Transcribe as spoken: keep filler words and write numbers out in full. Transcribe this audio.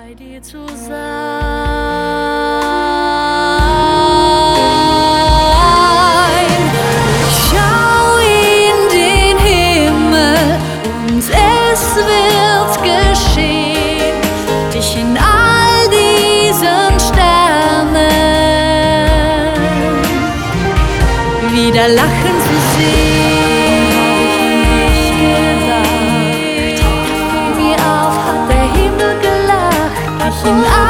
bei dir zu sein. Ich schau in den Himmel und es wird geschehen, dich in all diesen Sternen wieder lachen zu sehen. Von mir auf hat der Himmel gelacht, dich in